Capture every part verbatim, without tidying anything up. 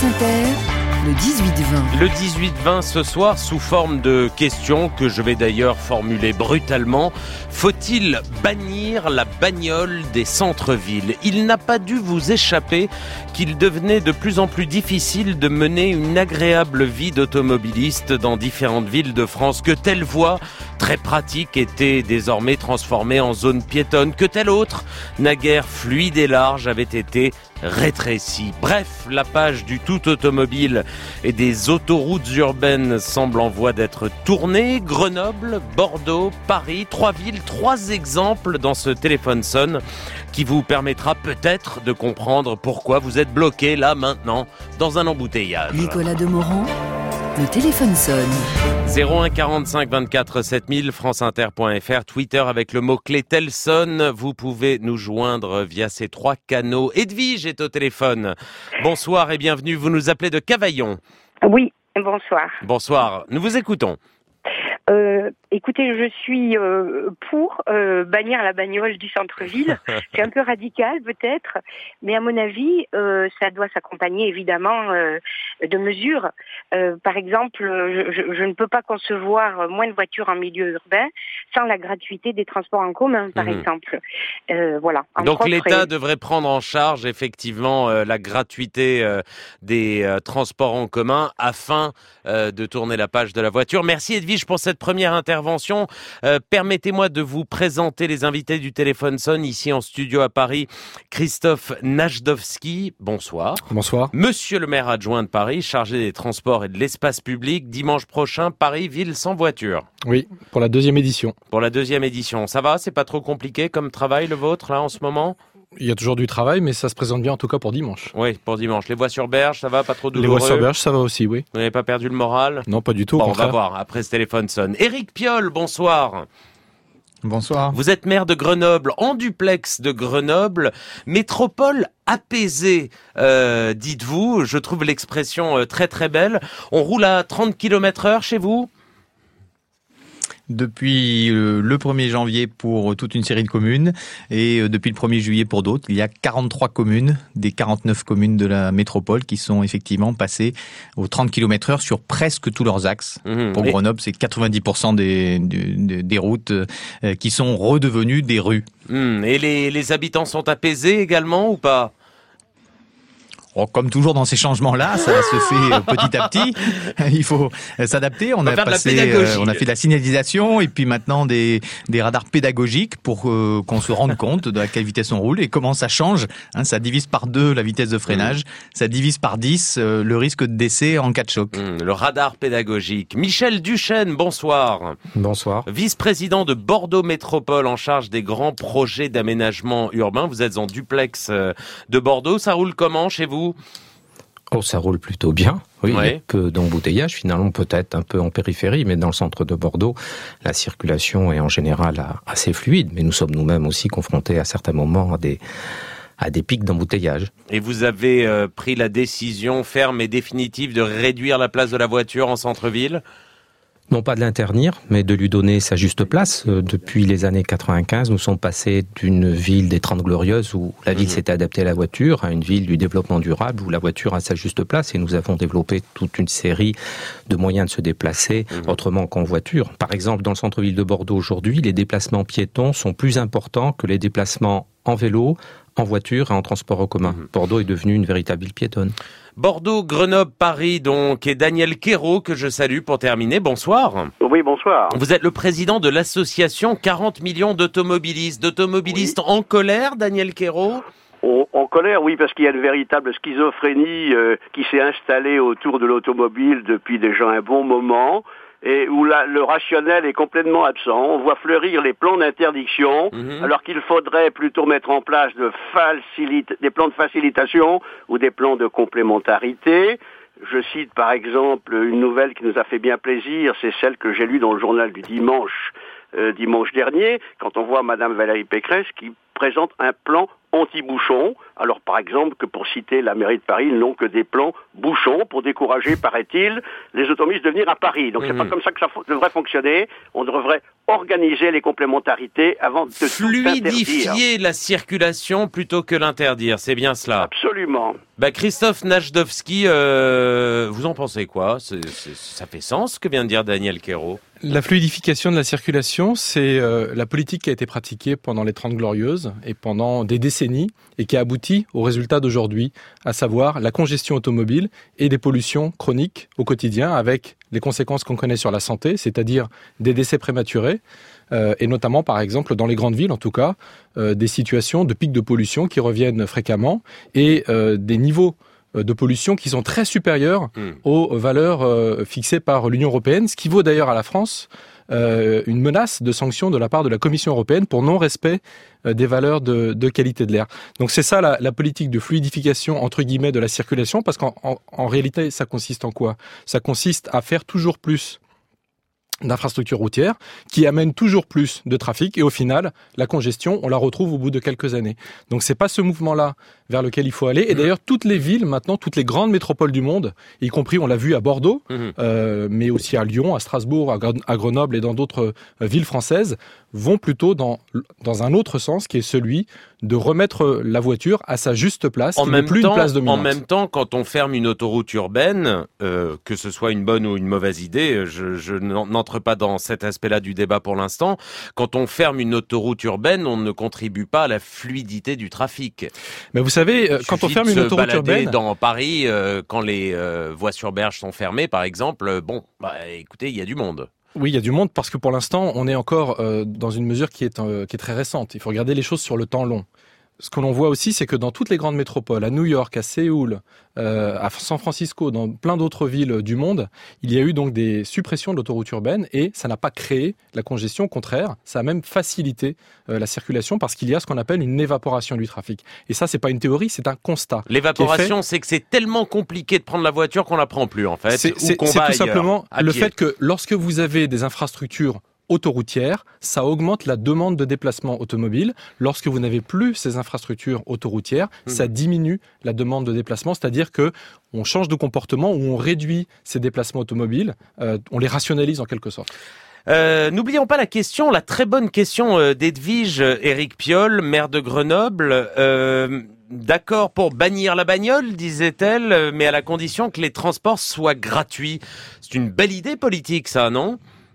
France Inter, le dix-huit vingt. Le dix-huit vingt ce soir sous forme de questions que je vais d'ailleurs formuler brutalement. Faut-il bannir la bagnole des centres-villes ? Il n'a pas dû vous échapper qu'il devenait de plus en plus difficile de mener une agréable vie d'automobiliste dans différentes villes de France. Que telle voie très pratique était désormais transformée en zone piétonne, que telle autre, naguère fluide et large, avait été rétrécie. Bref, la page du tout automobile et des autoroutes urbaines semble en voie d'être tournée. Grenoble, Bordeaux, Paris, trois villes, trois exemples dans ce téléphone sonne qui vous permettra peut-être de comprendre pourquoi vous êtes bloqué là maintenant dans un embouteillage. Nicolas Demorand, le téléphone sonne. zéro un quarante-cinq vingt-quatre sept mille, franceinter point f r, Twitter avec le mot-clé Telson. Vous pouvez nous joindre via ces trois canaux. Edwige est au téléphone. Bonsoir et bienvenue. Vous nous appelez de Cavaillon. Oui, bonsoir. Bonsoir. Nous vous écoutons. Euh, écoutez, je suis euh, pour euh, bannir la bagnole du centre-ville. C'est un peu radical peut-être, mais à mon avis, euh, ça doit s'accompagner évidemment euh, de mesures. Euh, par exemple, je, je, je ne peux pas concevoir moins de voitures en milieu urbain sans la gratuité des transports en commun, par mmh. exemple. Euh, voilà. Donc autres, l'État et... devrait prendre en charge effectivement euh, la gratuité euh, des euh, transports en commun afin euh, de tourner la page de la voiture. Merci Edwige pour cette première intervention. Euh, permettez-moi de vous présenter les invités du téléphone sonne ici en studio à Paris. Christophe Najdowski, bonsoir. Bonsoir. Monsieur le maire adjoint de Paris, chargé des transports et de l'espace public. Dimanche prochain, Paris, ville sans voiture. Oui, pour la deuxième édition. Pour la deuxième édition. Ça va ? C'est pas trop compliqué comme travail le vôtre là en ce moment ? Il y a toujours du travail, mais ça se présente bien en tout cas pour dimanche. Oui, pour dimanche. Les voies sur berge, ça va, pas trop douloureux? Les voies sur berge, ça va aussi, oui. Vous n'avez pas perdu le moral? Non, pas du tout, au bon, contraire. On va voir, après ce téléphone sonne. Éric Piolle, bonsoir. Bonsoir. Vous êtes maire de Grenoble, en duplex de Grenoble, métropole apaisée, euh, dites-vous. Je trouve l'expression euh, très très belle. On roule à trente kilomètres heure chez vous? Depuis le premier janvier pour toute une série de communes et depuis le premier juillet pour d'autres. Il y a quarante-trois communes des quarante-neuf communes de la métropole qui sont effectivement passées aux trente kilomètres heure sur presque tous leurs axes. Mmh. Pour et... Grenoble, c'est quatre-vingt-dix pour cent des, des, des routes qui sont redevenues des rues. Mmh. Et les, les habitants sont apaisés également ou pas ? Oh, comme toujours dans ces changements-là, ça se fait petit à petit. Il faut s'adapter. On, on a passé, euh, on a fait de la signalisation et puis maintenant des, des radars pédagogiques pour euh, qu'on se rende compte de à quelle vitesse on roule et comment ça change. Hein, ça divise par deux la vitesse de freinage, mmh. ça divise par dix euh, le risque de décès en cas de choc. Mmh, le radar pédagogique. Michel Duchesne, bonsoir. Bonsoir. Vice-président de Bordeaux Métropole en charge des grands projets d'aménagement urbain. Vous êtes en duplex de Bordeaux. Ça roule comment chez vous ? Oh, ça roule plutôt bien. Oui, ouais. Il y a peu d'embouteillage, finalement, peut-être un peu en périphérie, mais dans le centre de Bordeaux, la circulation est en général assez fluide. Mais nous sommes nous-mêmes aussi confrontés à certains moments à des, à des pics d'embouteillage. Et vous avez euh, pris la décision ferme et définitive de réduire la place de la voiture en centre-ville ? Non pas de l'internir, mais de lui donner sa juste place. Depuis les années quatre-vingt-quinze, nous sommes passés d'une ville des Trente Glorieuses où la ville mmh. s'était adaptée à la voiture, à une ville du développement durable où la voiture a sa juste place et nous avons développé toute une série de moyens de se déplacer mmh. autrement qu'en voiture. Par exemple, dans le centre-ville de Bordeaux aujourd'hui, les déplacements piétons sont plus importants que les déplacements en vélo, en voiture et en transport en commun. Mmh. Bordeaux est devenu une véritable ville piétonne. Bordeaux, Grenoble, Paris, donc, et Daniel Quérault, que je salue pour terminer. Bonsoir. Oui, bonsoir. Vous êtes le président de l'association quarante millions d'automobilistes. D'automobilistes oui. en colère, Daniel Quérault ? En, en colère, oui, parce qu'il y a une véritable schizophrénie euh, qui s'est installée autour de l'automobile depuis déjà un bon moment. Et où la, le rationnel est complètement absent. On voit fleurir les plans d'interdiction, mmh. alors qu'il faudrait plutôt mettre en place de facilite, des plans de facilitation ou des plans de complémentarité. Je cite par exemple une nouvelle qui nous a fait bien plaisir, c'est celle que j'ai lue dans le journal du dimanche, euh, dimanche dernier, quand on voit Madame Valérie Pécresse qui présente un plan anti-bouchons. Alors par exemple que pour citer la mairie de Paris, ils n'ont que des plans bouchons pour décourager, paraît-il, les automobilistes de venir à Paris. Donc mmh. c'est pas comme ça que ça f- devrait fonctionner. On devrait organiser les complémentarités avant de fluidifier tout interdire. La circulation plutôt que l'interdire, c'est bien cela. Absolument. Bah Christophe Najdovski, euh, vous en pensez quoi ? c'est, c'est, Ça fait sens ce que vient de dire Daniel Quérault. La fluidification de la circulation, c'est euh, la politique qui a été pratiquée pendant les Trente Glorieuses et pendant des décennies et qui a abouti au résultat d'aujourd'hui, à savoir la congestion automobile et des pollutions chroniques au quotidien avec les conséquences qu'on connaît sur la santé, c'est-à-dire des décès prématurés euh, et notamment par exemple dans les grandes villes en tout cas, euh, des situations de pics de pollution qui reviennent fréquemment et euh, des niveaux de pollution qui sont très supérieures mmh. aux valeurs euh, fixées par l'Union européenne, ce qui vaut d'ailleurs à la France euh, une menace de sanction de la part de la Commission européenne pour non-respect euh, des valeurs de, de qualité de l'air. Donc c'est ça la, la politique de fluidification entre guillemets de la circulation, parce qu'en en, en réalité ça consiste en quoi ? Ça consiste à faire toujours plus d'infrastructures routières qui amènent toujours plus de trafic et au final, la congestion, on la retrouve au bout de quelques années. Donc c'est pas ce mouvement-là vers lequel il faut aller. Et d'ailleurs, toutes les villes maintenant, toutes les grandes métropoles du monde, y compris, on l'a vu à Bordeaux, mmh. euh, mais aussi à Lyon, à Strasbourg, à, Gren- à Grenoble et dans d'autres euh, villes françaises, vont plutôt dans, dans un autre sens qui est celui de remettre la voiture à sa juste place, en qui n'est plus temps, une place dominante. En même temps, quand on ferme une autoroute urbaine, euh, que ce soit une bonne ou une mauvaise idée, je, je n'entre pas dans cet aspect-là du débat pour l'instant, quand on ferme une autoroute urbaine, on ne contribue pas à la fluidité du trafic. Mais vous savez, Il quand on ferme une autoroute urbaine... dans Paris, euh, quand les euh, voies sur berge sont fermées, par exemple, euh, bon, bah, écoutez, il y a du monde. Oui, il y a du monde parce que pour l'instant, on est encore euh, dans une mesure qui est, euh, qui est très récente. Il faut regarder les choses sur le temps long. Ce que l'on voit aussi, c'est que dans toutes les grandes métropoles, à New York, à Séoul, euh, à San Francisco, dans plein d'autres villes du monde, il y a eu donc des suppressions de l'autoroute urbaine et ça n'a pas créé la congestion. Au contraire, ça a même facilité euh, la circulation parce qu'il y a ce qu'on appelle une évaporation du trafic. Et ça, c'est pas une théorie, c'est un constat. L'évaporation, c'est que c'est tellement compliqué de prendre la voiture qu'on la prend plus, en fait. C'est, c'est, ou qu'on c'est va tout ailleurs, simplement le pied. fait que lorsque vous avez des infrastructures autoroutières, ça augmente la demande de déplacement automobile. Lorsque vous n'avez plus ces infrastructures autoroutières, mmh. ça diminue la demande de déplacement, c'est-à-dire que on change de comportement ou on réduit ces déplacements automobiles, euh, on les rationalise en quelque sorte. Euh, n'oublions pas la question, la très bonne question euh, d'Edwige Éric Piolle, maire de Grenoble. Euh, d'accord pour bannir la bagnole, disait-elle, mais à la condition que les transports soient gratuits. C'est une belle idée politique, ça, non ?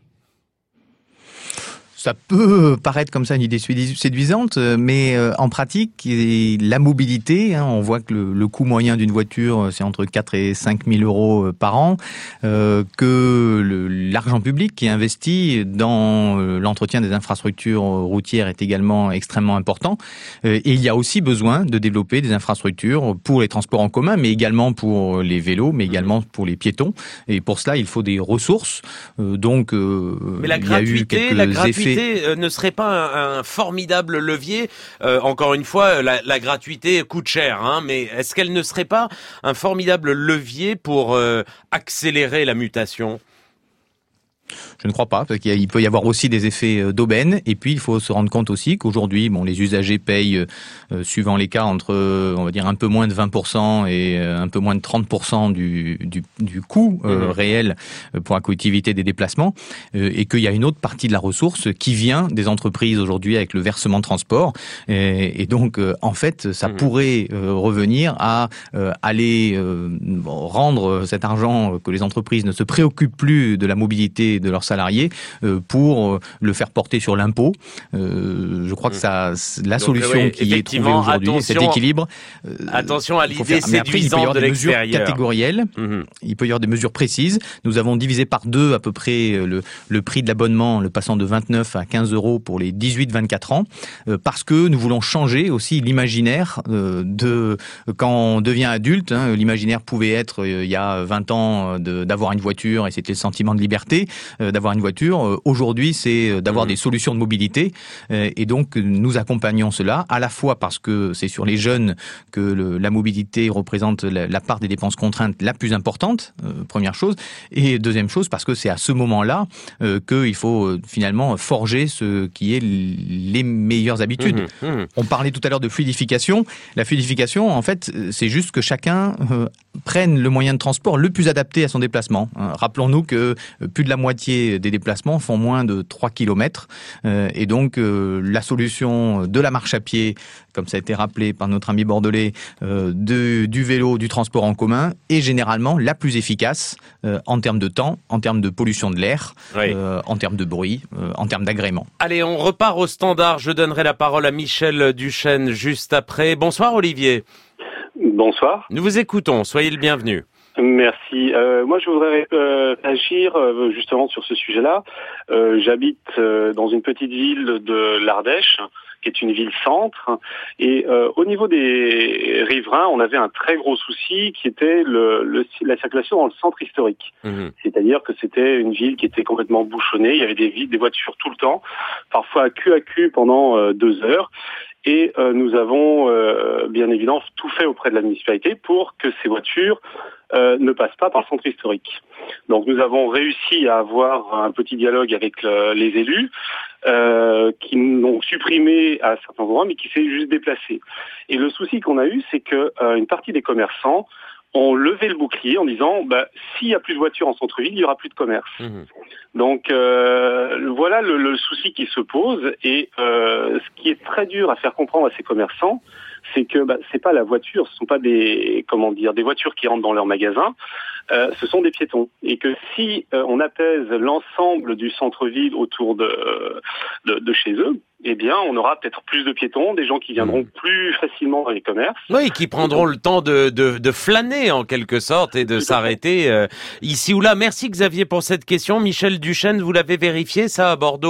Ça peut paraître comme ça une idée séduisante, mais en pratique, la mobilité, hein, on voit que le, le coût moyen d'une voiture, c'est entre quatre et cinq mille euros par an, euh, que le, l'argent public qui est investi dans l'entretien des infrastructures routières est également extrêmement important. Et il y a aussi besoin de développer des infrastructures pour les transports en commun, mais également pour les vélos, mais également pour les piétons. Et pour cela, il faut des ressources. Euh, donc, euh, mais la il y a eu quelques la gratuité effets. Ne serait pas un, un formidable levier. Euh, encore une fois, la, la gratuité coûte cher, hein, mais est-ce qu'elle ne serait pas un formidable levier pour euh, accélérer la mutation ? Je ne crois pas, parce qu'il peut y avoir aussi des effets d'aubaine. Et puis, il faut se rendre compte aussi qu'aujourd'hui, bon, les usagers payent, euh, suivant les cas, entre, on va dire, un peu moins de vingt pour cent et un peu moins de trente pour cent du, du, du coût euh, mmh. réel pour la collectivité des déplacements. Euh, et qu'il y a une autre partie de la ressource qui vient des entreprises aujourd'hui avec le versement de transport. Et, et donc, euh, en fait, ça mmh. pourrait euh, revenir à euh, aller euh, rendre cet argent que les entreprises ne se préoccupent plus de la mobilité de leurs salariés euh, pour le faire porter sur l'impôt. Euh, je crois que ça, la Donc, solution oui, qui est trouvée aujourd'hui, cet équilibre. Euh, attention à l'idée faire... séduisante de l'extérieur. Il peut y avoir des mesures catégorielles. Mm-hmm. Il peut y avoir des mesures précises. Nous avons divisé par deux à peu près le, le prix de l'abonnement, le passant de vingt-neuf à quinze euros pour les dix-huit vingt-quatre ans, euh, parce que nous voulons changer aussi l'imaginaire euh, de quand on devient adulte. Hein, l'imaginaire pouvait être euh, il y a vingt ans de, d'avoir une voiture et c'était le sentiment de liberté. euh, d'avoir une voiture. Euh, aujourd'hui, c'est d'avoir mmh. des solutions de mobilité. Euh, et donc, nous accompagnons cela, à la fois parce que c'est sur les jeunes que le, la mobilité représente la, la part des dépenses contraintes la plus importante, euh, première chose. Et deuxième chose, parce que c'est à ce moment-là euh, qu'il faut euh, finalement forger ce qui est les meilleures habitudes. Mmh, mmh. On parlait tout à l'heure de fluidification. La fluidification, en fait, c'est juste que chacun euh, prenne le moyen de transport le plus adapté à son déplacement. Euh, rappelons-nous que plus de la moitié des déplacements font moins de trois kilomètres. Euh, et donc, euh, la solution de la marche à pied, comme ça a été rappelé par notre ami bordelais, euh, de, du vélo, du transport en commun, est généralement la plus efficace euh, en termes de temps, en termes de pollution de l'air, oui. euh, en termes de bruit, euh, en termes d'agrément. Allez, on repart au standard. Je donnerai la parole à Michel Duchesne juste après. Bonsoir Olivier. Bonsoir. Nous vous écoutons, soyez le bienvenu. Merci. Euh, moi, je voudrais euh, agir euh, justement sur ce sujet-là. Euh, j'habite euh, dans une petite ville de l'Ardèche, qui est une ville-centre. Et euh, au niveau des riverains, on avait un très gros souci qui était le, le, la circulation dans le centre historique. Mmh. C'est-à-dire que c'était une ville qui était complètement bouchonnée. Il y avait des, des voitures tout le temps, parfois à cul à cul pendant euh, deux heures. Et euh, nous avons euh, bien évidemment tout fait auprès de la municipalité pour que ces voitures euh, ne passent pas par le centre historique. Donc nous avons réussi à avoir un petit dialogue avec le, les élus euh, qui l'ont supprimé à certains endroits mais qui s'est juste déplacé. Et le souci qu'on a eu, c'est que euh, une partie des commerçants ont levé le bouclier en disant bah, s'il n'y a plus de voitures en centre-ville, il n'y aura plus de commerce. Mmh. Donc euh, voilà le, le souci qui se pose et euh, ce qui est très dur à faire comprendre à ces commerçants, c'est que bah, c'est pas la voiture, ce sont pas des comment dire des voitures qui rentrent dans leur magasin, euh, ce sont des piétons et que si euh, on apaise l'ensemble du centre-ville autour de, de de chez eux, eh bien, on aura peut-être plus de piétons, des gens qui viendront mmh. plus facilement dans les commerces. Oui, qui prendront le temps de, de, de flâner en quelque sorte et de s'arrêter euh, ici ou là. Merci Xavier pour cette question. Michel Duchesne, vous l'avez vérifié ça à Bordeaux ?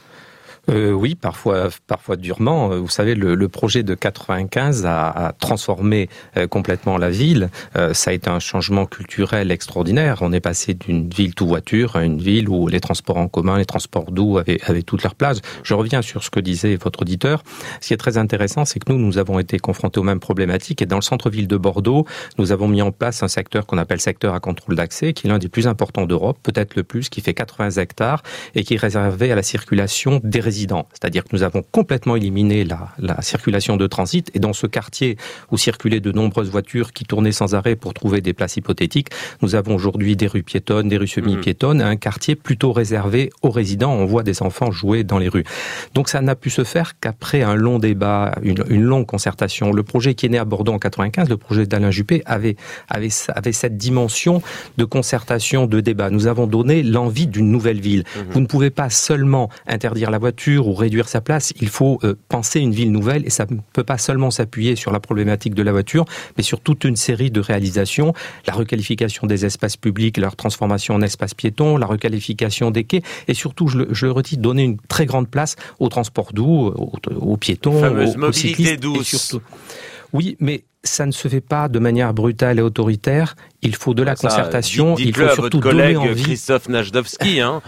Euh, oui, parfois, parfois durement. Vous savez, le, le projet de quatre-vingt-quinze a, a transformé euh, complètement la ville. Euh, ça a été un changement culturel extraordinaire. On est passé d'une ville tout voiture à une ville où les transports en commun, les transports doux avaient, avaient toute leur place. Je reviens sur ce que disait votre auditeur. Ce qui est très intéressant, c'est que nous, nous avons été confrontés aux mêmes problématiques. Et dans le centre-ville de Bordeaux, nous avons mis en place un secteur qu'on appelle secteur à contrôle d'accès, qui est l'un des plus importants d'Europe, peut-être le plus, qui fait quatre-vingts hectares et qui est réservé à la circulation des résidents. C'est-à-dire que nous avons complètement éliminé la, la circulation de transit et dans ce quartier où circulaient de nombreuses voitures qui tournaient sans arrêt pour trouver des places hypothétiques, nous avons aujourd'hui des rues piétonnes, des rues semi-piétonnes, un quartier plutôt réservé aux résidents. On voit des enfants jouer dans les rues. Donc ça n'a pu se faire qu'après un long débat, une, une longue concertation. Le projet qui est né à Bordeaux en quatre-vingt-quinze, le projet d'Alain Juppé, avait, avait, avait cette dimension de concertation, de débat. Nous avons donné l'envie d'une nouvelle ville. Mmh. Vous ne pouvez pas seulement interdire la voiture ou réduire sa place, il faut euh, penser une ville nouvelle et ça ne peut pas seulement s'appuyer sur la problématique de la voiture, mais sur toute une série de réalisations, la requalification des espaces publics, leur transformation en espaces piétons, la requalification des quais et surtout, je le, je le redis, donner une très grande place aux transports doux, aux, aux piétons, fameuse aux, mobilité aux cyclistes douce. Et surtout. Oui, mais ça ne se fait pas de manière brutale et autoritaire. Il faut de la ça, concertation. Dites, dites-le il faut à surtout votre collègue donner envie. Christophe Najdowski, hein.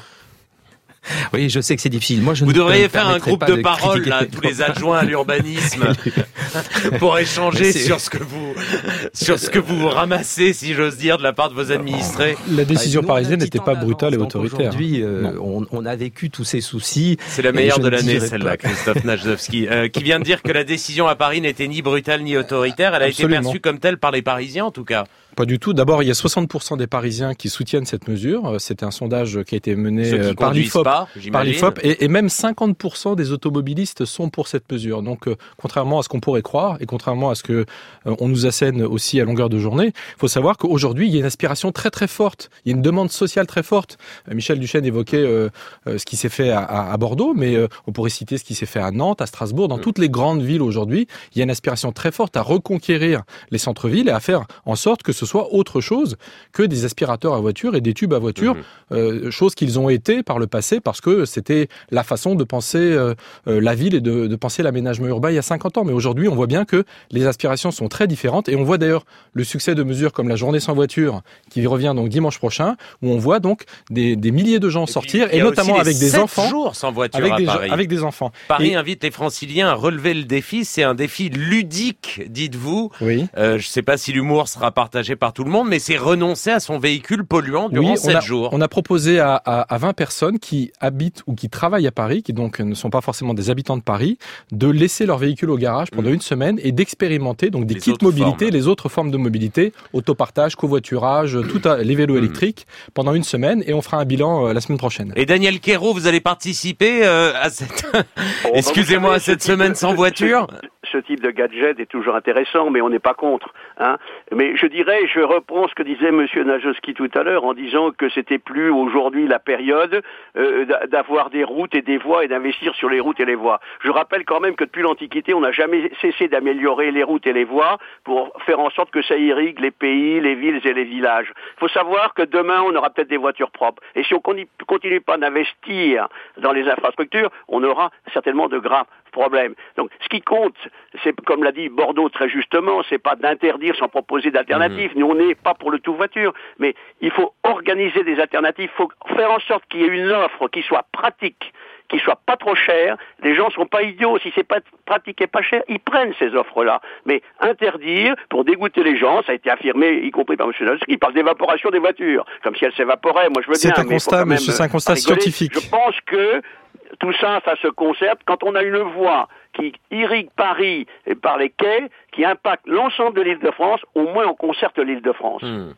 Oui, je sais que c'est difficile. Moi, je vous ne devriez faire un groupe de, de parole, là, tous les adjoints à l'urbanisme, pour échanger sur ce que vous, sur ce que vous ramassez, si j'ose dire, de la part de vos administrés. La décision parisienne n'était pas brutale et autoritaire. Aujourd'hui, euh, on, on a vécu tous ces soucis. C'est la meilleure de l'année, celle-là, Christophe Najdowski, euh, qui vient de dire que la décision à Paris n'était ni brutale ni autoritaire. Elle a Absolument. été perçue comme telle par les Parisiens, en tout cas. Pas du tout. D'abord, il y a soixante pour cent des Parisiens qui soutiennent cette mesure. C'était un sondage qui a été mené par l'I F O P. Pas, par l'I F O P et, et même cinquante pour cent des automobilistes sont pour cette mesure. Donc, euh, contrairement à ce qu'on pourrait croire et contrairement à ce que euh, on nous assène aussi à longueur de journée, il faut savoir qu'aujourd'hui, il y a une aspiration très très forte. Il y a une demande sociale très forte. Euh, Michel Duchesne évoquait euh, euh, ce qui s'est fait à, à, à Bordeaux, mais euh, on pourrait citer ce qui s'est fait à Nantes, à Strasbourg, dans mmh. toutes les grandes villes aujourd'hui. Il y a une aspiration très forte à reconquérir les centres-villes et à faire en sorte que ce ce soit autre chose que des aspirateurs à voiture et des tubes à voiture, mmh. euh, chose qu'ils ont été par le passé parce que c'était la façon de penser euh, la ville et de, de penser l'aménagement urbain il y a cinquante ans. Mais aujourd'hui, on voit bien que les aspirations sont très différentes et on voit d'ailleurs le succès de mesures comme la journée sans voiture qui revient donc dimanche prochain, où on voit donc des, des milliers de gens et sortir puis, et notamment avec des enfants. Jours sans voiture avec à des, Paris. Avec des enfants. Paris et... invite les Franciliens à relever le défi. C'est un défi ludique, dites-vous. Oui. Euh, je ne sais pas si l'humour sera partagé par tout le monde, mais c'est renoncer à son véhicule polluant durant oui, sept a, jours. On a proposé à, à, à vingt personnes qui habitent ou qui travaillent à Paris, qui donc ne sont pas forcément des habitants de Paris, de laisser leur véhicule au garage pendant mmh. une semaine et d'expérimenter donc des les kits mobilité, formes. les autres formes de mobilité, autopartage, covoiturage, tout à, les vélos mmh. électriques pendant une semaine et on fera un bilan euh, la semaine prochaine. Et Daniel Quérault, vous allez participer euh, à cette, oh, excusez-moi, à cette semaine sans voiture? Ce type de gadget est toujours intéressant, mais on n'est pas contre. Hein. Mais je dirais, je reprends ce que disait M. Najowski tout à l'heure en disant que c'était plus aujourd'hui la période euh, d'avoir des routes et des voies et d'investir sur les routes et les voies. Je rappelle quand même que depuis l'Antiquité, on n'a jamais cessé d'améliorer les routes et les voies pour faire en sorte que ça irrigue les pays, les villes et les villages. Il faut savoir que demain, on aura peut-être des voitures propres. Et si on ne continue pas d'investir dans les infrastructures, on aura certainement de graves problème. Donc, ce qui compte, c'est, comme l'a dit Bordeaux très justement, c'est pas d'interdire sans proposer d'alternatives. Mmh. Nous, on n'est pas pour le tout voiture, mais il faut organiser des alternatives. Il faut faire en sorte qu'il y ait une offre qui soit pratique, qui soit pas trop chère. Les gens sont pas idiots. Si c'est pas pratique et pas cher, ils prennent ces offres-là. Mais interdire, pour dégoûter les gens, ça a été affirmé, y compris par M. Najowski, il parle d'évaporation des voitures. Comme si elles s'évaporaient. Moi, je veux c'est bien. Un mais constat, même, monsieur, c'est un constat scientifique. Je pense que tout ça, ça se concerte quand on a une voie qui irrigue Paris et par les quais, qui impacte l'ensemble de l'Île-de-France, au moins on concerte l'Île-de-France. Mmh.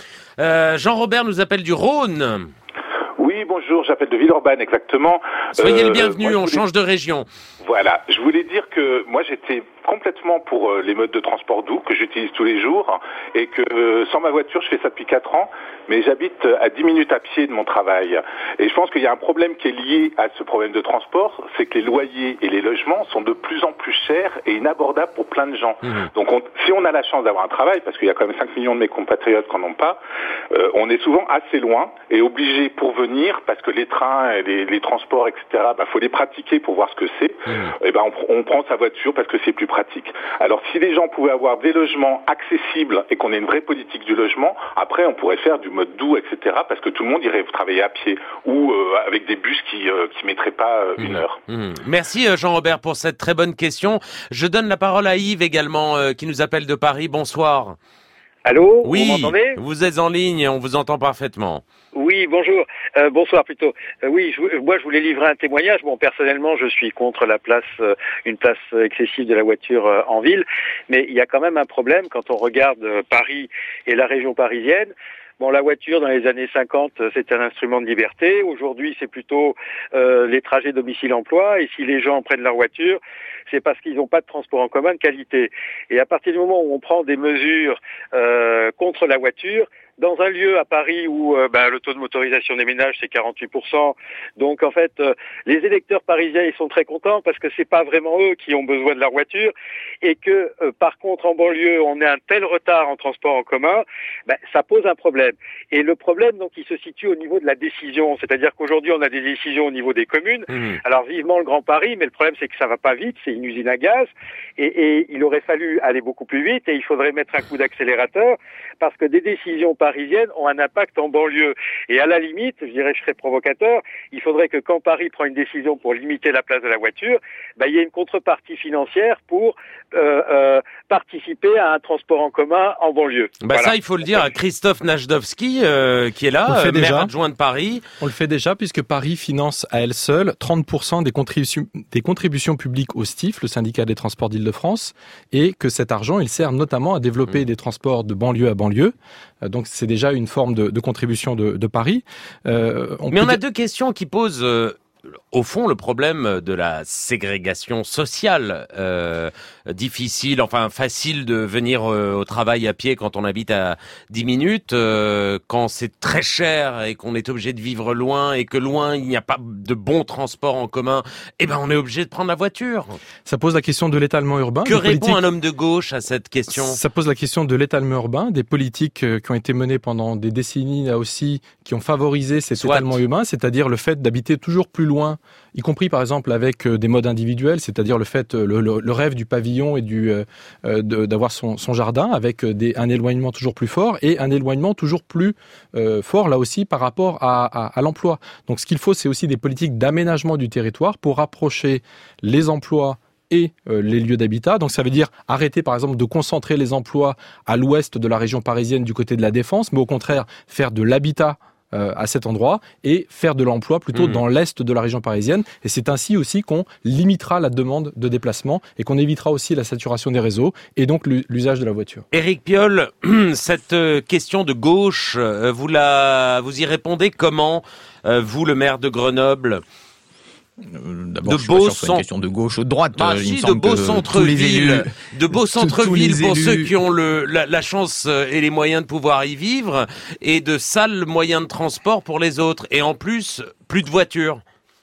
Euh, Jean-Robert nous appelle du Rhône. Oui, bonjour, j'appelle de Villeurbanne, exactement. Soyez euh, le bienvenu, on voulais... change de région. Voilà, je voulais dire que moi j'étais complètement pour euh, les modes de transport doux que j'utilise tous les jours et que euh, sans ma voiture, je fais ça depuis quatre ans, mais j'habite à dix minutes à pied de mon travail. Et je pense qu'il y a un problème qui est lié à ce problème de transport, c'est que les loyers et les logements sont de plus en plus chers et inabordables pour plein de gens. Mmh. Donc on, si on a la chance d'avoir un travail, parce qu'il y a quand même cinq millions de mes compatriotes qui n'en ont pas, euh, on est souvent assez loin et obligé pour venir, parce que les trains et les, les transports, et cetera, bah, faut les pratiquer pour voir ce que c'est. Mmh. Et ben on, on prend sa voiture parce que c'est plus pratique. Alors si les gens pouvaient avoir des logements accessibles et qu'on ait une vraie politique du logement, après on pourrait faire du mode doux, et cetera, parce que tout le monde irait travailler à pied ou euh, avec des bus qui euh, qui mettraient pas euh, une mmh. heure. Mmh. Merci Jean-Robert pour cette très bonne question. Je donne la parole à Yves également euh, qui nous appelle de Paris. Bonsoir. Allô, oui, vous m'entendez ? Vous êtes en ligne, on vous entend parfaitement. Oui, bonjour. Euh, bonsoir plutôt. Euh, oui, je, moi je voulais livrer un témoignage. Bon, personnellement, je suis contre la place, euh, une place excessive de la voiture euh, en ville, mais il y a quand même un problème quand on regarde euh, Paris et la région parisienne. Bon, la voiture, dans les années cinquante, c'était un instrument de liberté. Aujourd'hui, c'est plutôt euh, les trajets domicile-emploi. Et si les gens prennent leur voiture, c'est parce qu'ils n'ont pas de transport en commun de qualité. Et à partir du moment où on prend des mesures euh, contre la voiture, dans un lieu à Paris où euh, ben, le taux de motorisation des ménages c'est quarante-huit pour cent, donc en fait euh, les électeurs parisiens ils sont très contents parce que c'est pas vraiment eux qui ont besoin de leur voiture et que euh, par contre en banlieue on a un tel retard en transport en commun, ben, ça pose un problème. Et le problème donc il se situe au niveau de la décision, c'est-à-dire qu'aujourd'hui on a des décisions au niveau des communes. Mmh. Alors vivement le Grand Paris, mais le problème c'est que ça va pas vite, c'est une usine à gaz et, et il aurait fallu aller beaucoup plus vite et il faudrait mettre un coup d'accélérateur parce que des décisions parisiennes ont un impact en banlieue. Et à la limite, je dirais, je serais provocateur, il faudrait que quand Paris prend une décision pour limiter la place de la voiture, ben, il y ait une contrepartie financière pour euh, euh, participer à un transport en commun en banlieue. Bah voilà. Ça, il faut le dire à Christophe Najdowski, euh, qui est là, euh, maire adjoint de Paris. On le fait déjà, puisque Paris finance à elle seule trente pour cent des contributions, des contributions publiques au S T I F, le syndicat des transports d'Île-de-France, et que cet argent, il sert notamment à développer mmh. des transports de banlieue à banlieue. Donc c'est déjà une forme de, de contribution de, de Paris. Euh, on Mais on a dire... deux questions qui posent euh, au fond, le problème de la ségrégation sociale, euh, difficile, enfin facile de venir euh, au travail à pied quand on habite à dix minutes, euh, quand c'est très cher et qu'on est obligé de vivre loin et que loin il n'y a pas de bons transports en commun, eh ben on est obligé de prendre la voiture. Ça pose la question de l'étalement urbain. Que répond un homme de gauche à cette question ? Ça pose la question de l'étalement urbain, des politiques qui ont été menées pendant des décennies là aussi, qui ont favorisé cet Soit. étalement urbain, c'est-à-dire le fait d'habiter toujours plus loin, y compris par exemple avec des modes individuels, c'est-à-dire le fait, le, le, le rêve du pavillon et du euh, de, d'avoir son, son jardin avec des, un éloignement toujours plus fort et un éloignement toujours plus euh, fort là aussi par rapport à, à, à l'emploi. Donc ce qu'il faut, c'est aussi des politiques d'aménagement du territoire pour rapprocher les emplois et euh, les lieux d'habitat. Donc ça veut dire arrêter par exemple de concentrer les emplois à l'ouest de la région parisienne du côté de la Défense, mais au contraire faire de l'habitat Euh, à cet endroit et faire de l'emploi plutôt mmh. dans l'est de la région parisienne. Et c'est ainsi aussi qu'on limitera la demande de déplacement et qu'on évitera aussi la saturation des réseaux et donc l'usage de la voiture. Éric Piolle, cette question de gauche, vous, la, vous y répondez comment, vous le maire de Grenoble ? D'abord, de je suis pas sûr que ce soit une question de gauche ou de droite. Bah, il si, me semble de beaux que centres-villes, élus, de beaux centres-villes pour élus... ceux qui ont le, la, la chance et les moyens de pouvoir y vivre, et de sales moyens de transport pour les autres. Et en plus, plus de voitures.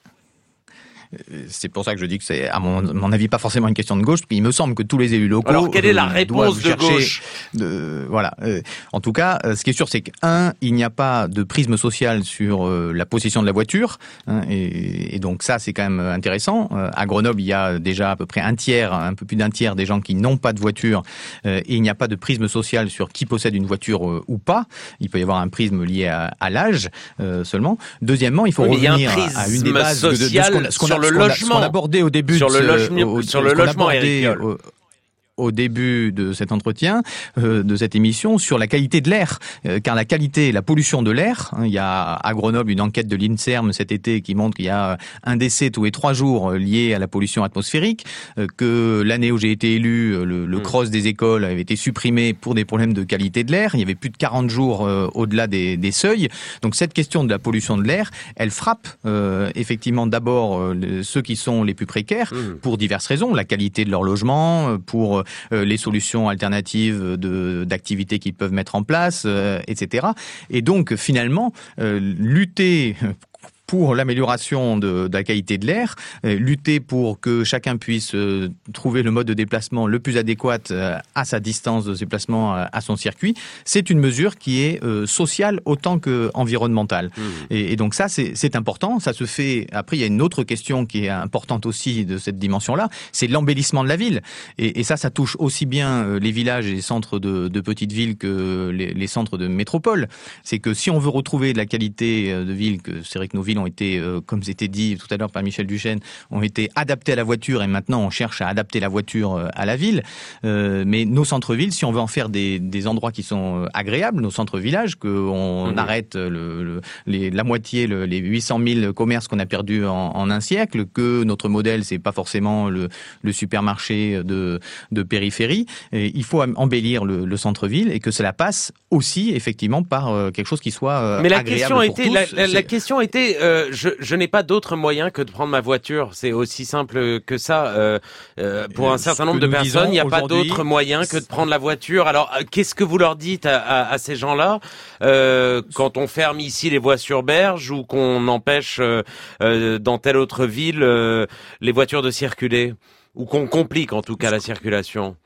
C'est pour ça que je dis que c'est, à mon, mon avis, pas forcément une question de gauche. Puis il me semble que tous les élus locaux. Alors, quelle est la réponse de gauche ? de, Voilà. Euh, en tout cas, euh, ce qui est sûr, c'est que un, il n'y a pas de prisme social sur euh, la possession de la voiture, hein, et, et donc ça, c'est quand même intéressant. Euh, à Grenoble, il y a déjà à peu près un tiers, un peu plus d'un tiers des gens qui n'ont pas de voiture, euh, et il n'y a pas de prisme social sur qui possède une voiture euh, ou pas. Il peut y avoir un prisme lié à, à l'âge euh, seulement. Deuxièmement, il faut oui, revenir il y a un à une des bases social de, de, de ce qu'on, ce qu'on sur a, le ce logement. Ce qu'on abordait au début sur le logement, au, sur le logement, Éric Piolle. Au, au début de cet entretien, euh, de cette émission, sur la qualité de l'air. Euh, car la qualité, la pollution de l'air, hein, il y a à Grenoble une enquête de l'INSERM cet été qui montre qu'il y a un décès tous les trois jours lié à la pollution atmosphérique, euh, que l'année où j'ai été élu, le, le mmh. cross des écoles avait été supprimé pour des problèmes de qualité de l'air. Il y avait plus de quarante jours euh, au-delà des, des seuils. Donc cette question de la pollution de l'air, elle frappe euh, effectivement d'abord euh, ceux qui sont les plus précaires, mmh. pour diverses raisons. La qualité de leur logement, pour Euh, les solutions alternatives de, d'activités qu'ils peuvent mettre en place, euh, et cetera. Et donc, finalement, euh, lutter pour l'amélioration de, de la qualité de l'air, euh, lutter pour que chacun puisse euh, trouver le mode de déplacement le plus adéquat euh, à sa distance de déplacement, à, à son circuit, c'est une mesure qui est euh, sociale autant qu'environnementale. Mmh. Et, et donc ça, c'est, c'est important. Ça se fait... Après, il y a une autre question qui est importante aussi de cette dimension-là, c'est l'embellissement de la ville. Et, et ça, ça touche aussi bien euh, les villages et les centres de, de petites villes que les, les centres de métropole. C'est que si on veut retrouver de la qualité de ville, que c'est vrai que nos villes ont été, euh, comme c'était dit tout à l'heure par Michel Duchesne, ont été adaptés à la voiture et maintenant on cherche à adapter la voiture euh, à la ville. Euh, mais nos centres-villes, si on veut en faire des, des endroits qui sont agréables, nos centres-villages, qu'on mmh. arrête le, le, les, la moitié, le, les huit cent mille commerces qu'on a perdus en, en un siècle, que notre modèle, c'est pas forcément le, le supermarché de, de périphérie, et il faut embellir le, le centre-ville et que cela passe aussi effectivement par euh, quelque chose qui soit euh, mais la agréable question pour était, tous. La, la, la question était, euh, je, je n'ai pas d'autre moyen que de prendre ma voiture. C'est aussi simple que ça. Euh, euh, pour un certain nombre de personnes, il n'y a pas d'autre moyen que de prendre la voiture. Alors, euh, qu'est-ce que vous leur dites à, à, à ces gens-là euh, quand on ferme ici les voies sur berge ou qu'on empêche euh, euh, dans telle autre ville euh, les voitures de circuler, ou qu'on complique en tout cas la circulation?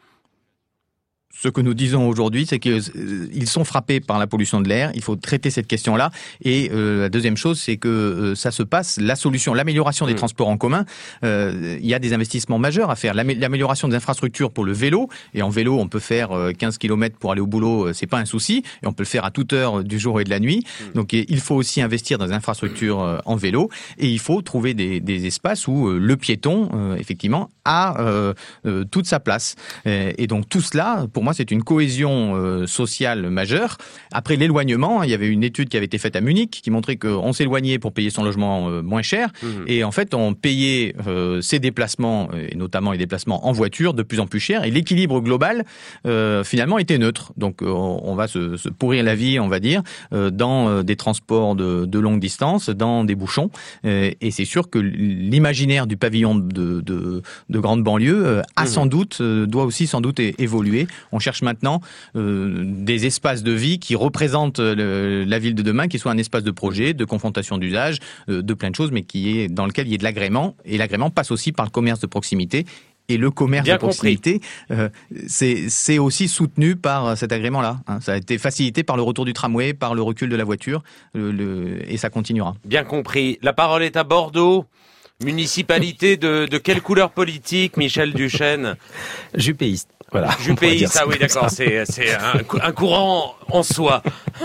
Ce que nous disons aujourd'hui, c'est qu'ils sont frappés par la pollution de l'air. Il faut traiter cette question-là. Et euh, la deuxième chose, c'est que euh, ça se passe. La solution, l'amélioration des mmh. transports en commun, euh, il y a des investissements majeurs à faire. L'amé- l'amélioration des infrastructures pour le vélo. Et en vélo, on peut faire euh, quinze kilomètres pour aller au boulot. Euh, c'est pas un souci. Et on peut le faire à toute heure du jour et de la nuit. Mmh. Donc, il faut aussi investir dans des infrastructures euh, en vélo. Et il faut trouver des, des espaces où euh, le piéton, euh, effectivement, a euh, euh, toute sa place. Et, et donc, tout cela, pour pour moi, c'est une cohésion euh, sociale majeure. Après l'éloignement, il y avait une étude qui avait été faite à Munich qui montrait qu'on s'éloignait pour payer son logement euh, moins cher. Mmh. Et en fait, on payait euh, ses déplacements, et notamment les déplacements en voiture, de plus en plus cher. Et l'équilibre global, euh, finalement, était neutre. Donc, euh, on va se, se pourrir la vie, on va dire, euh, dans euh, des transports de, de longue distance, dans des bouchons. Euh, et c'est sûr que l'imaginaire du pavillon de, de, de grande banlieue euh, a mmh. sans doute, euh, doit aussi sans doute é- évoluer. On cherche maintenant euh, des espaces de vie qui représentent le, la ville de demain, qui soit un espace de projet, de confrontation d'usage, euh, de plein de choses, mais qui est dans lequel il y ait de l'agrément. Et l'agrément passe aussi par le commerce de proximité. Et le commerce Bien de proximité, euh, c'est, c'est aussi soutenu par cet agrément-là. Hein. Ça a été facilité par le retour du tramway, par le recul de la voiture, le, le, et ça continuera. Bien compris. La parole est à Bordeaux. Municipalité de, de quelle couleur politique, Michel Duchesne? Juppéiste. Voilà. Juppéiste, ah oui, d'accord, c'est, c'est un, un courant en soi.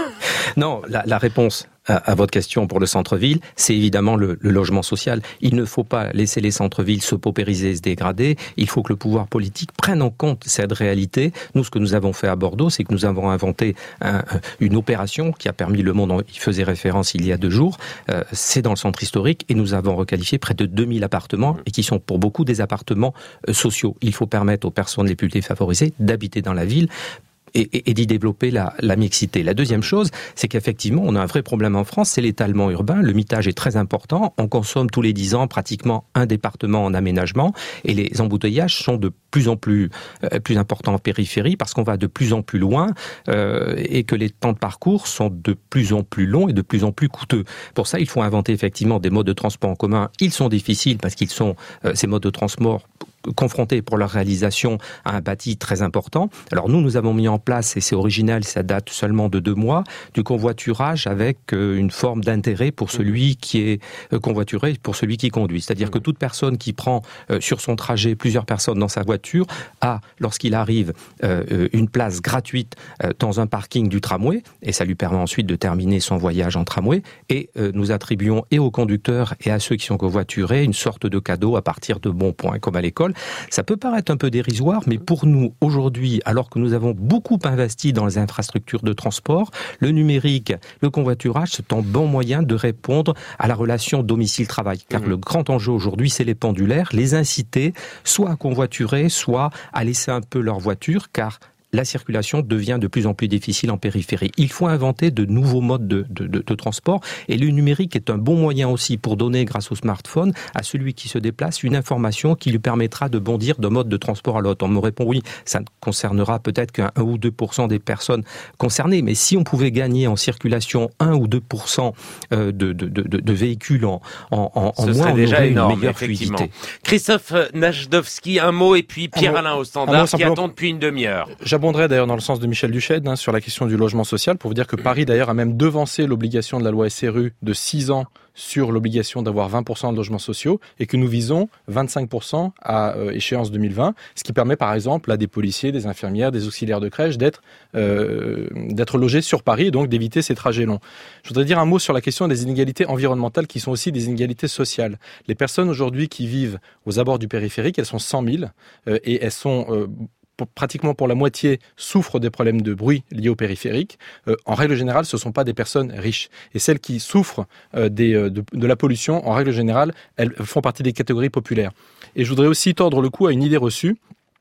Non, la, la réponse à, à votre question pour le centre-ville, c'est évidemment le, le logement social. Il ne faut pas laisser les centres-villes se paupériser et se dégrader. Il faut que le pouvoir politique prenne en compte cette réalité. Nous, ce que nous avons fait à Bordeaux, c'est que nous avons inventé un, une opération qui a permis le monde, il faisait référence il y a deux jours, euh, c'est dans le centre historique, et nous avons requalifié près de deux mille appartements, et qui sont pour beaucoup des appartements euh, sociaux. Il faut permettre aux personnes les plus défavorisées d'habiter dans la ville, Et, et, et d'y développer la, la mixité. La deuxième chose, c'est qu'effectivement, on a un vrai problème en France, c'est l'étalement urbain. Le mitage est très important. On consomme tous les dix ans pratiquement un département en aménagement, et les embouteillages sont de plus en plus, euh, plus importants en périphérie, parce qu'on va de plus en plus loin, euh, et que les temps de parcours sont de plus en plus longs et de plus en plus coûteux. Pour ça, il faut inventer effectivement des modes de transport en commun. Ils sont difficiles parce qu'ils sont, euh, ces modes de transport, confrontés pour leur réalisation à un bâti très important. Alors nous, nous avons mis en place, et c'est original, ça date seulement de deux mois, du convoiturage avec euh, une forme d'intérêt pour celui qui est euh, convoituré, pour celui qui conduit. C'est-à-dire que toute personne qui prend euh, sur son trajet plusieurs personnes dans sa voiture a, lorsqu'il arrive, euh, une place gratuite euh, dans un parking du tramway, et ça lui permet ensuite de terminer son voyage en tramway, et euh, nous attribuons et aux conducteurs et à ceux qui sont covoiturés une sorte de cadeau à partir de bons points, comme à l'école. Ça peut paraître un peu dérisoire, mais pour nous, aujourd'hui, alors que nous avons beaucoup investi dans les infrastructures de transport, le numérique, le convoiturage, c'est un bon moyen de répondre à la relation domicile-travail. Car mmh. le grand enjeu aujourd'hui, c'est les pendulaires, les inciter soit à convoiturer, soit à laisser un peu leur voiture, car la circulation devient de plus en plus difficile en périphérie. Il faut inventer de nouveaux modes de, de, de, de transport, et le numérique est un bon moyen aussi pour donner, grâce au smartphone, à celui qui se déplace une information qui lui permettra de bondir d'un mode de transport à l'autre. On me répond oui, ça ne concernera peut-être qu'un un ou deux pour cent des personnes concernées, mais si on pouvait gagner en circulation un ou deux pour cent de, de, de, de véhicules en, en, en moins, on déjà aurait énorme, une meilleure fluidité. Christophe Najdowski, un mot, et puis Pierre-Alain au standard, qui attend depuis une demi-heure. J'abonderai d'ailleurs dans le sens de Michel Duchesne hein, sur la question du logement social, pour vous dire que Paris d'ailleurs a même devancé l'obligation de la loi S R U de six ans sur l'obligation d'avoir vingt pour cent de logements sociaux, et que nous visons vingt-cinq pour cent à euh, échéance deux mille vingt, ce qui permet par exemple à des policiers, des infirmières, des auxiliaires de crèche d'être, euh, d'être logés sur Paris, et donc d'éviter ces trajets longs. Je voudrais dire un mot sur la question des inégalités environnementales qui sont aussi des inégalités sociales. Les personnes aujourd'hui qui vivent aux abords du périphérique, elles sont cent mille euh, et elles sont... Euh, Pour, pratiquement pour la moitié, souffrent des problèmes de bruit liés au périphérique. Euh, en règle générale, ce ne sont pas des personnes riches. Et celles qui souffrent euh, des, euh, de, de la pollution, en règle générale, elles font partie des catégories populaires. Et je voudrais aussi tordre le cou à une idée reçue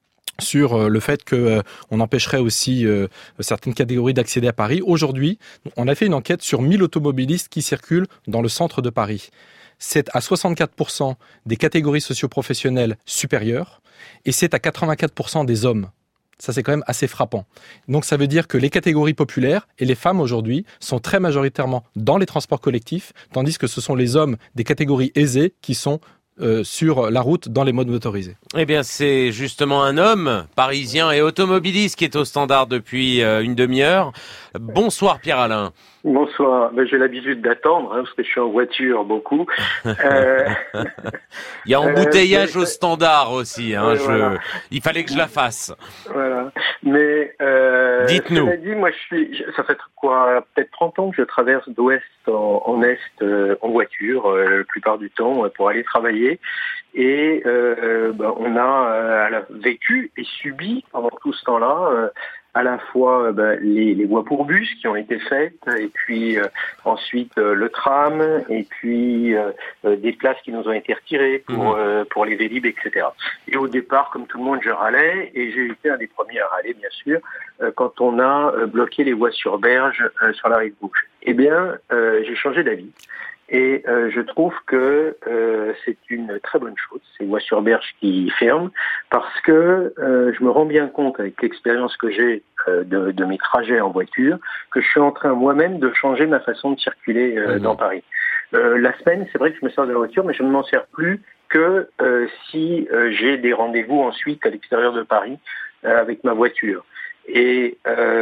sur euh, le fait que euh, on empêcherait aussi euh, certaines catégories d'accéder à Paris. Aujourd'hui, on a fait une enquête sur mille automobilistes qui circulent dans le centre de Paris. C'est à soixante-quatre pour cent des catégories socio-professionnelles supérieures, et c'est à quatre-vingt-quatre pour cent des hommes. Ça, c'est quand même assez frappant. Donc, ça veut dire que les catégories populaires et les femmes aujourd'hui sont très majoritairement dans les transports collectifs, tandis que ce sont les hommes des catégories aisées qui sont euh, sur la route dans les modes motorisés. Eh bien, c'est justement un homme parisien et automobiliste qui est au standard depuis euh, une demi-heure. Bonsoir Pierre-Alain. Bonsoir. Ben, j'ai l'habitude d'attendre, hein, parce que je suis en voiture beaucoup. Euh... Il y a embouteillage euh, au standard aussi. Hein, euh, je... voilà. Il fallait que je la fasse. Voilà. Mais euh, dites-nous. Cela dit, moi, je suis. Ça fait quoi, peut-être trente ans que je traverse d'ouest en, en est euh, en voiture, euh, la plupart du temps, pour aller travailler. Et euh, ben, on a euh, vécu et subi pendant tout ce temps-là. Euh, à la fois ben, les, les voies pour bus qui ont été faites, et puis euh, ensuite euh, le tram, et puis euh, euh, des places qui nous ont été retirées pour, mmh. euh, pour les Vélib, et cetera. Et au départ, comme tout le monde, je râlais, et j'ai été un des premiers à râler, bien sûr, euh, quand on a euh, bloqué les voies sur berge euh, sur la rive gauche. Eh bien, euh, j'ai changé d'avis. Et euh, je trouve que euh, c'est une très bonne chose, ces voies sur berge qui ferment, parce que euh, je me rends bien compte, avec l'expérience que j'ai euh, de, de mes trajets en voiture, que je suis en train moi-même de changer ma façon de circuler euh, mmh. dans Paris. Euh, la semaine, c'est vrai que je me sers de la voiture, mais je ne m'en sers plus que euh, si euh, j'ai des rendez-vous ensuite à l'extérieur de Paris euh, avec ma voiture. Et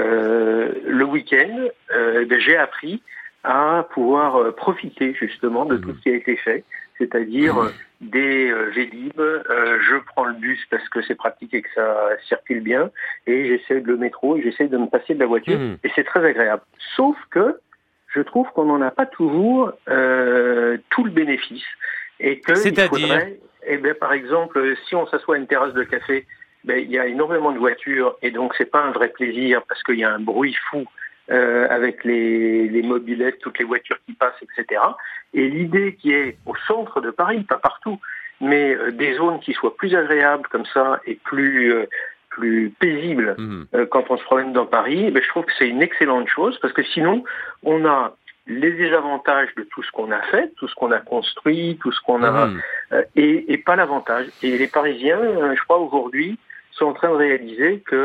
euh, le week-end, euh, ben, j'ai appris à pouvoir profiter justement de tout ce qui a été fait, c'est-à-dire mmh. des euh, Vélib, euh, je prends le bus parce que c'est pratique et que ça circule bien, et j'essaie de le métro, et j'essaie de me passer de la voiture, mmh. et c'est très agréable. Sauf que je trouve qu'on n'en a pas toujours euh, tout le bénéfice, et que il faudrait, eh bien, par exemple, si on s'assoit à une terrasse de café, ben, il y a énormément de voitures, et donc c'est pas un vrai plaisir parce qu'il y a un bruit fou. Euh, avec les, les mobylettes, toutes les voitures qui passent, et cetera. Et l'idée qui est au centre de Paris, pas partout, mais euh, des zones qui soient plus agréables comme ça et plus euh, plus paisibles mmh. euh, quand on se promène dans Paris, eh bien, je trouve que c'est une excellente chose, parce que sinon, on a les désavantages de tout ce qu'on a fait, tout ce qu'on a construit, tout ce qu'on a, mmh. euh, et, et pas l'avantage. Et les Parisiens, euh, je crois, aujourd'hui, sont en train de réaliser que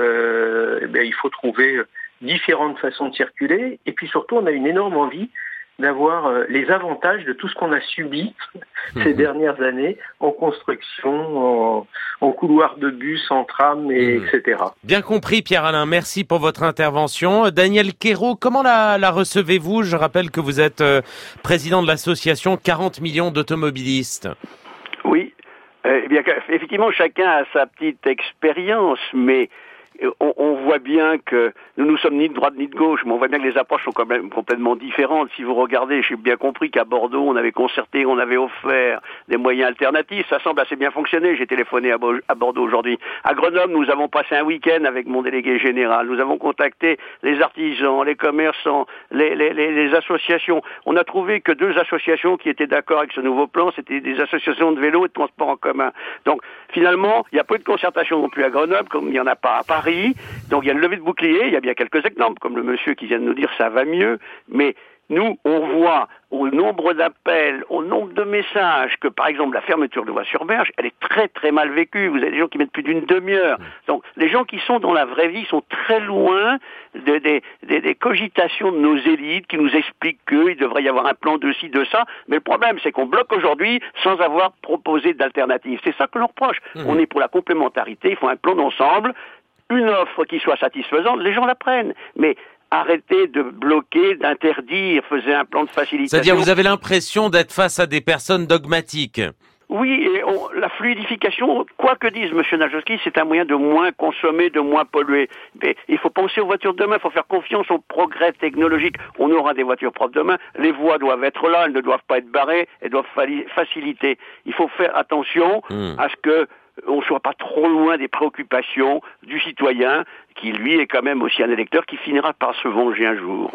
euh, eh bien, il faut trouver différentes façons de circuler, et puis surtout on a une énorme envie d'avoir euh, les avantages de tout ce qu'on a subi mmh. ces dernières années en construction, en, en couloir de bus, en tram, et, mmh. et cetera. Bien compris, Pierre-Alain, merci pour votre intervention. Daniel Quérault, comment la, la recevez-vous ? Je rappelle que vous êtes euh, président de l'association quarante millions d'automobilistes. Oui, euh, eh bien effectivement chacun a sa petite expérience, mais On, on voit bien que nous nous sommes ni de droite ni de gauche, mais on voit bien que les approches sont quand même complètement différentes. Si vous regardez, j'ai bien compris qu'à Bordeaux, on avait concerté, on avait offert des moyens alternatifs. Ça semble assez bien fonctionner. J'ai téléphoné à, Bo- à Bordeaux aujourd'hui. À Grenoble, nous avons passé un week-end avec mon délégué général. Nous avons contacté les artisans, les commerçants, les, les, les, les associations. On a trouvé que deux associations qui étaient d'accord avec ce nouveau plan, c'était des associations de vélo et de transport en commun. Donc, finalement, il y a peu de concertation non plus à Grenoble, comme il n'y en a pas à Paris. Donc il y a le levé de bouclier, il y a bien quelques exemples, comme le monsieur qui vient de nous dire ça va mieux, mais nous, on voit au nombre d'appels, au nombre de messages, que par exemple la fermeture de voie sur berge, elle est très très mal vécue. Vous avez des gens qui mettent plus d'une demi-heure. Donc les gens qui sont dans la vraie vie sont très loin de, de, de, des cogitations de nos élites qui nous expliquent qu'il devrait y avoir un plan de ci, de ça. Mais le problème, c'est qu'on bloque aujourd'hui sans avoir proposé d'alternative. C'est ça que l'on reproche. Mmh. On est pour la complémentarité, il faut un plan d'ensemble, une offre qui soit satisfaisante, les gens la prennent. Mais arrêtez de bloquer, d'interdire, faisait un plan de facilitation. C'est-à-dire, vous avez l'impression d'être face à des personnes dogmatiques. Oui, et on, la fluidification, quoi que dise M. Najowski, c'est un moyen de moins consommer, de moins polluer. Mais il faut penser aux voitures de demain, il faut faire confiance au progrès technologique. On aura des voitures propres demain, les voies doivent être là, elles ne doivent pas être barrées, elles doivent faciliter. Il faut faire attention mmh. à ce que on ne soit pas trop loin des préoccupations du citoyen, qui lui est quand même aussi un électeur qui finira par se venger un jour.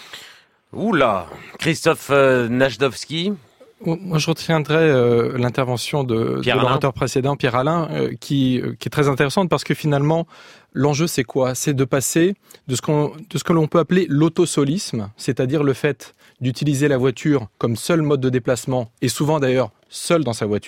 Oula, Christophe euh, Najdowski. Moi, je retiendrai euh, l'intervention de, de l'orateur précédent, Pierre-Alain, euh, qui, euh, qui est très intéressante parce que finalement, l'enjeu, c'est quoi ? C'est de passer de ce, qu'on, de ce que l'on peut appeler l'autosolisme, c'est-à-dire le fait d'utiliser la voiture comme seul mode de déplacement, et souvent d'ailleurs seul dans sa voiture,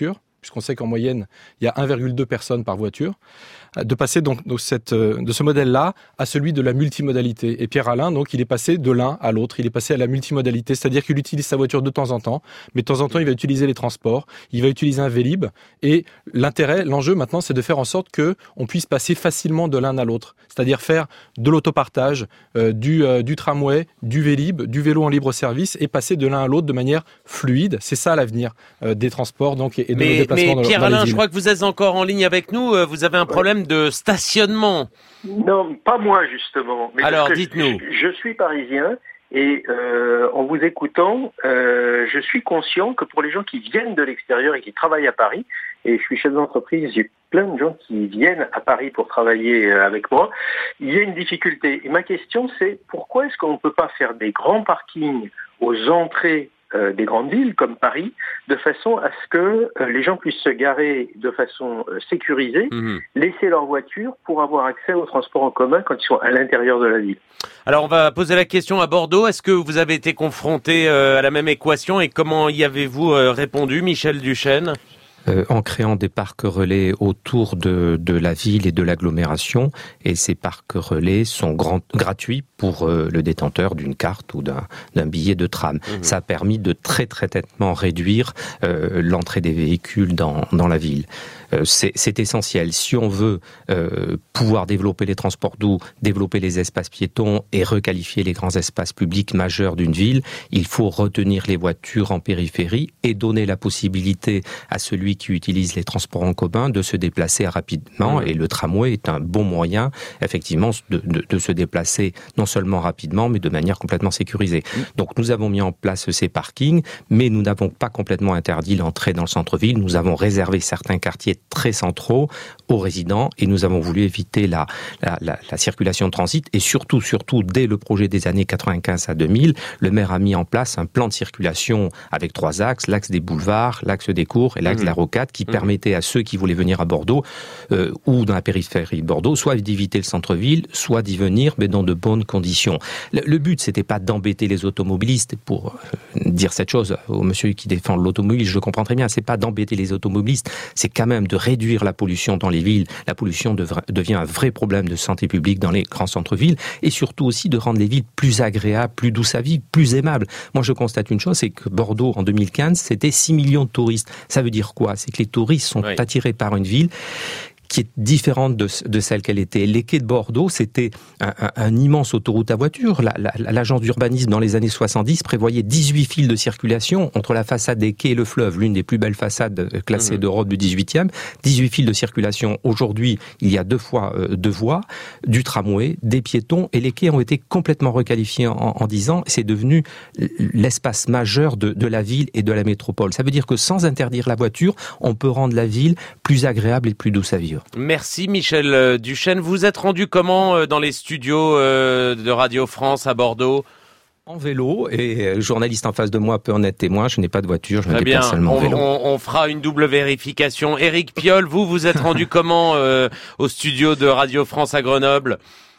puisqu'on sait qu'en moyenne, il y a un virgule deux personnes par voiture, de passer donc de, cette, de ce modèle-là à celui de la multimodalité. Et Pierre Alain, donc, il est passé de l'un à l'autre, il est passé à la multimodalité, c'est-à-dire qu'il utilise sa voiture de temps en temps, mais de temps en temps, il va utiliser les transports, il va utiliser un Vélib, et l'intérêt, l'enjeu maintenant, c'est de faire en sorte que on puisse passer facilement de l'un à l'autre, c'est-à-dire faire de l'autopartage, euh, du, euh, du tramway, du Vélib, du vélo en libre service, et passer de l'un à l'autre de manière fluide. C'est ça l'avenir euh, des transports donc, et, et de mais, nos déplacements mais dans, Pierre dans Alain, les villes. Je crois que vous êtes encore en ligne avec nous, vous avez un problème de stationnement. Non, pas moi justement. Mais alors, dites-nous. Je, je suis parisien et euh, en vous écoutant, euh, je suis conscient que pour les gens qui viennent de l'extérieur et qui travaillent à Paris, et je suis chef d'entreprise, j'ai plein de gens qui viennent à Paris pour travailler avec moi, il y a une difficulté. Et ma question c'est, pourquoi est-ce qu'on ne peut pas faire des grands parkings aux entrées euh, des grandes villes comme Paris, de façon à ce que euh, les gens puissent se garer de façon euh, sécurisée, mmh. laisser leur voiture pour avoir accès aux transports en commun quand ils sont à l'intérieur de la ville. Alors on va poser la question à Bordeaux. Est-ce que vous avez été confronté euh, à la même équation et comment y avez-vous euh, répondu, Michel Duchesne ? Euh, en créant des parcs relais autour de, de la ville et de l'agglomération. Et ces parcs relais sont grand, gratuits pour euh, le détenteur d'une carte ou d'un, d'un billet de tram. Mmh. Ça a permis de très très nettement réduire euh, l'entrée des véhicules dans, dans la ville. Euh, c'est, c'est essentiel. Si on veut euh, pouvoir développer les transports doux, développer les espaces piétons et requalifier les grands espaces publics majeurs d'une ville, il faut retenir les voitures en périphérie et donner la possibilité à celui qui utilise les transports en commun de se déplacer rapidement. Mmh. Et le tramway est un bon moyen, effectivement, de, de, de se déplacer non seulement rapidement, mais de manière complètement sécurisée. Mmh. Donc nous avons mis en place ces parkings, mais nous n'avons pas complètement interdit l'entrée dans le centre-ville. Nous avons réservé certains quartiers très centraux aux résidents et nous avons voulu éviter la, la, la, la circulation de transit. Et surtout, surtout, dès le projet des années quatre-vingt-quinze à deux mille, le maire a mis en place un plan de circulation avec trois axes, l'axe des boulevards, l'axe des cours et l'axe mmh. de la rocade, qui mmh. permettait à ceux qui voulaient venir à Bordeaux euh, ou dans la périphérie de Bordeaux, soit d'éviter le centre-ville, soit d'y venir, mais dans de bonnes conditions. Le, le but, c'était pas d'embêter les automobilistes, pour euh, dire cette chose au monsieur qui défend l'automobile, je le comprends très bien, c'est pas d'embêter les automobilistes, c'est quand même de réduire la pollution dans les villes. La pollution devra, devient un vrai problème de santé publique dans les grands centres-villes, et surtout aussi de rendre les villes plus agréables, plus douces à vivre, plus aimables. Moi, je constate une chose, c'est que Bordeaux, en deux mille quinze, c'était six millions de touristes. Ça veut dire quoi ? C'est que les touristes sont oui. attirés par une ville qui est différente de, de celle qu'elle était. Les quais de Bordeaux, c'était un, un, un immense autoroute à voiture. La, la, l'agence d'urbanisme, dans les années soixante-dix, prévoyait dix-huit fils de circulation entre la façade des quais et le fleuve, l'une des plus belles façades classées mmh. d'Europe du dix-huitième. dix-huit fils de circulation. Aujourd'hui, il y a deux fois euh, deux voies, du tramway, des piétons, et les quais ont été complètement requalifiés en, en dix ans. C'est devenu l'espace majeur de, de la ville et de la métropole. Ça veut dire que sans interdire la voiture, on peut rendre la ville plus agréable et plus douce à vivre. Merci Michel Duchesne. Vous êtes rendu comment dans les studios de Radio France à Bordeaux ? En vélo, et journaliste en face de moi peut en être témoin. Je n'ai pas de voiture, je me déplace seulement en vélo. On, on fera une double vérification. Éric Piolle, vous, vous êtes rendu comment euh, au studio de Radio France à Grenoble ?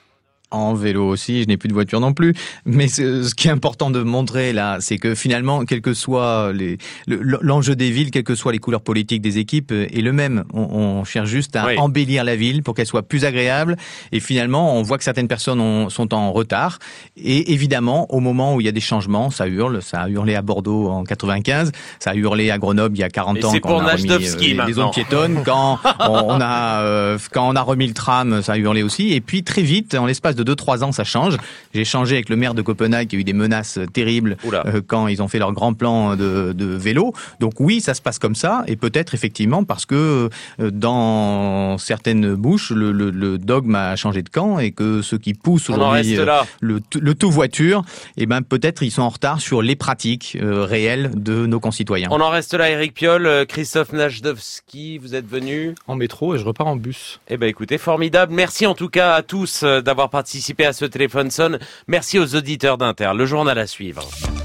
En vélo aussi, je n'ai plus de voiture non plus. Mais ce, ce qui est important de montrer là, c'est que finalement, quel que soit les, le, l'enjeu des villes, quelles que soient les couleurs politiques des équipes, est le même. On, on cherche juste à oui. embellir la ville pour qu'elle soit plus agréable. Et finalement, on voit que certaines personnes ont, sont en retard. Et évidemment, au moment où il y a des changements, ça hurle. Ça a hurlé à Bordeaux en quatre-vingt-quinze. Ça a hurlé à Grenoble il y a quarante ans quand on a remis euh, les, les zones piétonnes. Quand on a euh, quand on a remis le tram, ça a hurlé aussi. Et puis très vite, en l'espace de deux trois ans, ça change. J'ai échangé avec le maire de Copenhague qui a eu des menaces terribles euh, quand ils ont fait leur grand plan de, de vélo. Donc oui, ça se passe comme ça, et peut-être effectivement parce que euh, dans certaines bouches, le, le, le dogme a changé de camp et que ceux qui poussent aujourd'hui euh, le, le tout voiture, eh ben peut-être ils sont en retard sur les pratiques euh, réelles de nos concitoyens. On en reste là, Éric Piolle. Christophe Najdowski, vous êtes venu en métro et je repars en bus. Eh ben écoutez, formidable. Merci en tout cas à tous d'avoir participé à ce téléphone sonne. Merci aux auditeurs d'Inter. Le journal à suivre.